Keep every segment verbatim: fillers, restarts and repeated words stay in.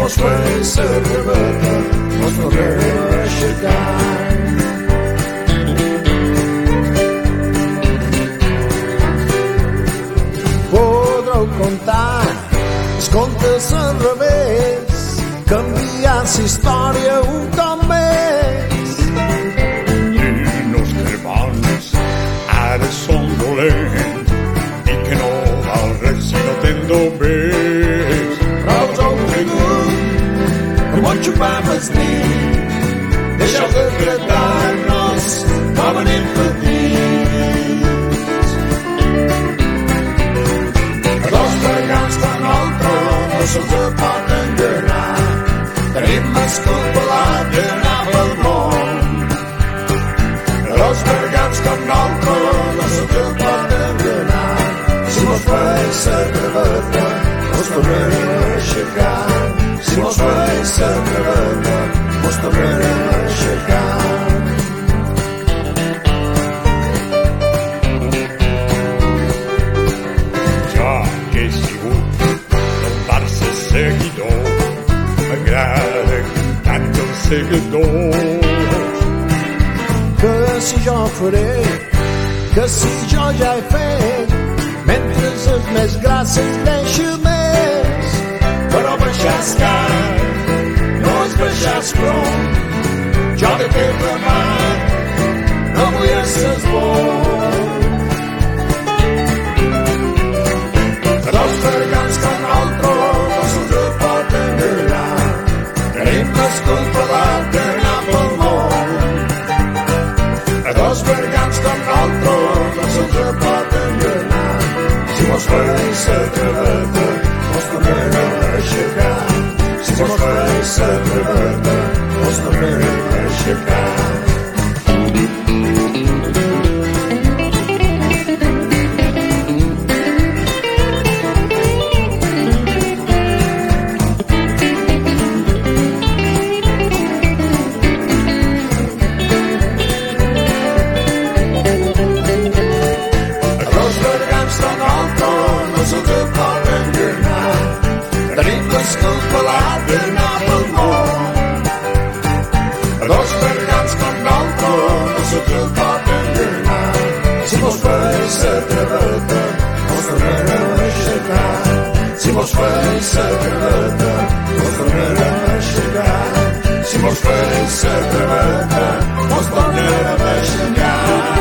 mos feia sa graveta, mos tornem a aixecar. Podreu contar els contes al revés, canviant la història un cop més. I los cremants ara són dolents i que no val res si no te'n només. Però us heu cregut que mos xupam el dit, deixeu de tractar-nos com anem petits. A dos pregants com nosaltres no se'ls pot enganar, tenim més culpa d'anar pel món. A dos pregants com nosaltres no se'ls pot enganar, si mos feia sa graveta mos tornem a aixecar. Si mos feia sa graveta mos tornem a aixecar. Ja que he sigut del Barça seguidor, m'agrada tant els seguidors. Que si jo faré, que si jo ja he fet, mentre els més grasses deixa més. Però baixar el cap no és baixar el front, jo que t'he remat no vull ésser bo. A dos pregants com nosaltres no se'ls pot enganar, tenim més culpa d'anar pel món. A dos pregants com nosaltres no se'ls pot enganar, si mos feia sa graveta mos tornem a aixecar. Si mos feia sa graveta mos tornem a aixecar. Si mos feia sa graveta mos tornem a aixecar. Si mos feia sa graveta mos tornem a aixecar.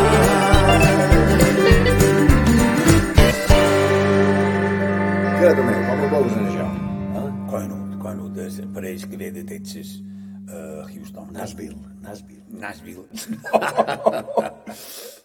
Què, Tomeu, com ho veus en això? Eh? Conut, conut, pareix que ve de Texas, uh, Houston. Nashville, Nashville. Nashville.